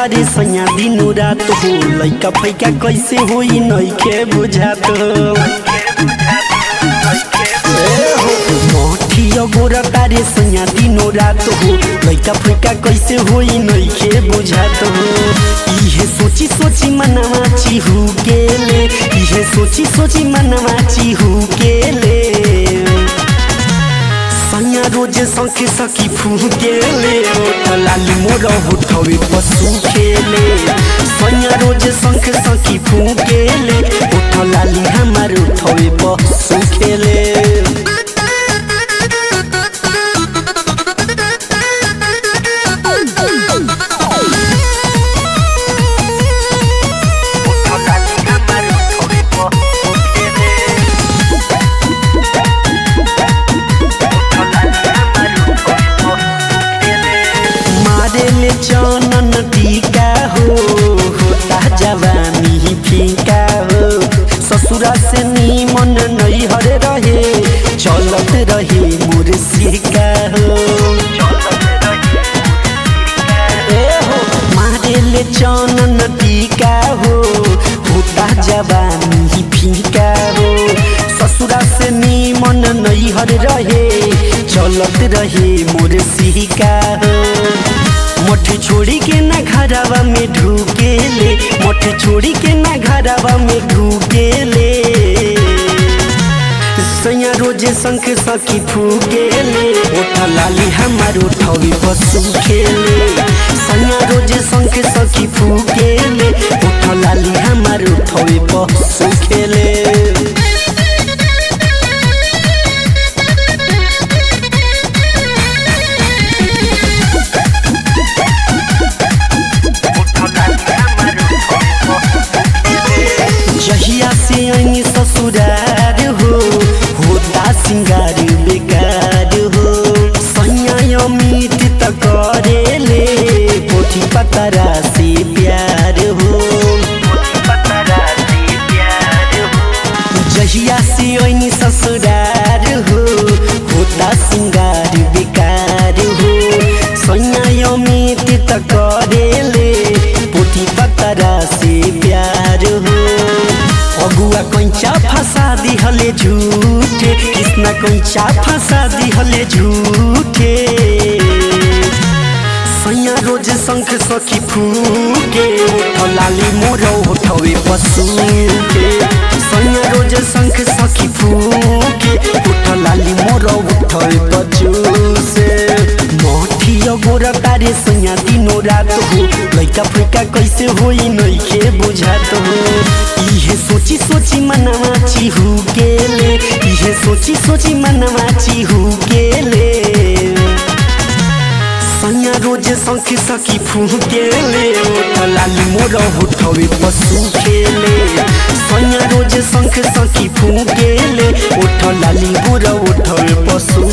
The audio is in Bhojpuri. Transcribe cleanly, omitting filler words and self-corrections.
तारे सैया दिनो रात हो लइका फैका कैसे होई नइखे बुझात मोठिया गोरा तारे सैया दिनो रात हो लइका फैका कैसे होई नइखे बुझात इहे सोची सोची मनवा चिहु गेले इहे सोची सोची मनवा चिहु गेले सैया रोज सखी सखी फूकेले लाली मोर उठवे पशु खेले सैया रोज संख सखी फूकेले उठ लाली हमार उठवे पशु खेले चनन टीका होता जवानी फीका हो ससुरा से नीमन नैहर रहे चलत रहे मोर सिका हो मारेले चनन टीका होता जवानी फीका हो ससुरा से नीमन नैहर रहे चलत रहे मोर सिका हो मोठ छोड़ी के ना घरवा में ढूकेले मोठ छोड़ी के ना घरवा में ढूकेले सैया रोजे शंख सखी फूकेले ओठ लाली हमार उठवी पशु खेले सैया रोजे शंख सखी फूकेले ओठ लाली हमार उठवी पशु खेले जहिया से आईनी ससुरार होता सिंगार बेकार हो सैया अमित त करेले पोथी पतरा से प्यार हो जहिया से आईनी ससुरार होता सिंगार बेकार हो सैया अमित त करेले पोथी पतरा से प्यार हो अगुआ कंचा फंसा दिहले झूठे कृष्णा कंचा फंसा दिहले झूठे सैया रोज शंख सखी फूके उठ लाली मोर उठवे पशु के सैया रोज शंख सखी फूके उठ लाली मोर उठवे पशु से मोठिया गोरा तारे सैया दिनो रात हो लइका फैका कैसे होई नइखे बुझात इहे सोची सोची मनवा चिहु गेले इहे सोची सोची मनवा चिहु गेले सैया रोज शंख सखी फूकेले लाली मोर उठवे पशु खेले सैया रोज शंख सखी फूकेले उठ लाली मोर उठवे पशु